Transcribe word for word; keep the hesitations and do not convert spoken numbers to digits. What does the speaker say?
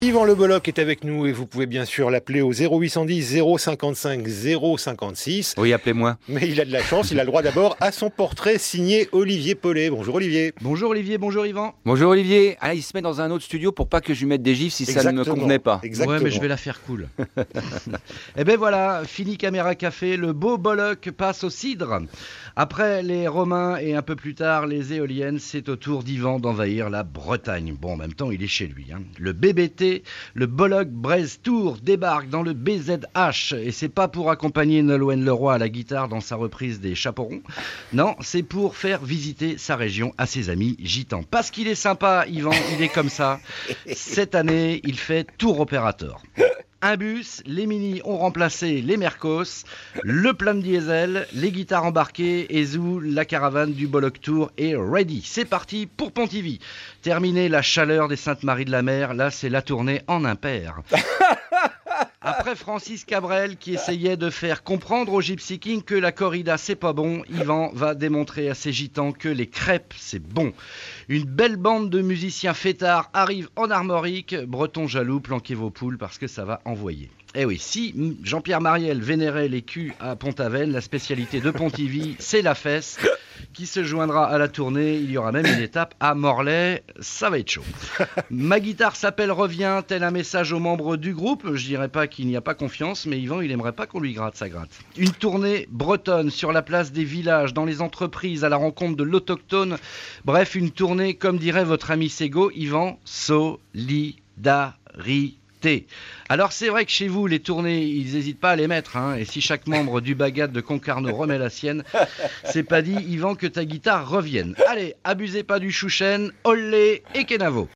Yvan Le Bolloc est avec nous et vous pouvez bien sûr l'appeler au zéro huit cent dix zéro cinquante-cinq zéro cinquante-six. Oui, appelez-moi. Mais il a de la chance, il a le droit d'abord à son portrait signé Olivier Paulet. Bonjour Olivier. Bonjour Olivier, bonjour Yvan. Bonjour Olivier. Ah, il se met dans un autre studio pour pas que je lui mette des gifs si Exactement. ça ne me convenait pas. Exactement. Ouais, mais je vais la faire cool. Eh ben voilà, fini caméra café, le beau Bolloc passe au cidre. Après les Romains et un peu plus tard les éoliennes, c'est au tour d'Yvan d'envahir la Bretagne. Bon, en même temps, il est chez lui. Hein. Le B B T, le Bolloc Braise Tour, débarque dans le B Z H. Et c'est pas pour accompagner Nolwenn Leroy à la guitare dans sa reprise des Chaperons. Non, c'est pour faire visiter sa région à ses amis gitans. Parce qu'il est sympa, Yvan, il est comme ça. Cette année, il fait tour opérateur. Un bus, les Mini ont remplacé les Mercos, le plein de diesel, les guitares embarquées et zou, la caravane du Bolloc Tour est ready. C'est parti pour Pontivy. Terminé la chaleur des Saintes-Maries-de-la-Mer, là c'est la tournée en impair. Après Francis Cabrel qui essayait de faire comprendre au Gypsy King que la corrida c'est pas bon, Yvan va démontrer à ses gitans que les crêpes c'est bon. Une belle bande de musiciens fêtards arrive en armorique. Breton jaloux, planquez vos poules parce que ça va envoyer. Eh oui, si Jean-Pierre Mariel vénérait les culs à Pont-Aven, la spécialité de Pontivy, c'est la fesse qui se joindra à la tournée. Il y aura même une étape à Morlaix, ça va être chaud. Ma guitare s'appelle revient, tel un message aux membres du groupe. Je dirais pas qu'il n'y a pas confiance, mais Yvan, il aimerait pas qu'on lui gratte, ça gratte. Une tournée bretonne sur la place des villages, dans les entreprises, à la rencontre de l'autochtone. Bref, une tournée, comme dirait votre ami Sego, Yvan, solidarité. Alors c'est vrai que chez vous les tournées ils n'hésitent pas à les mettre hein, et si chaque membre du Bagat de Concarneau remet la sienne, c'est pas dit Yvan que ta guitare revienne. Allez, abusez pas du chouchen, olé et kenavo.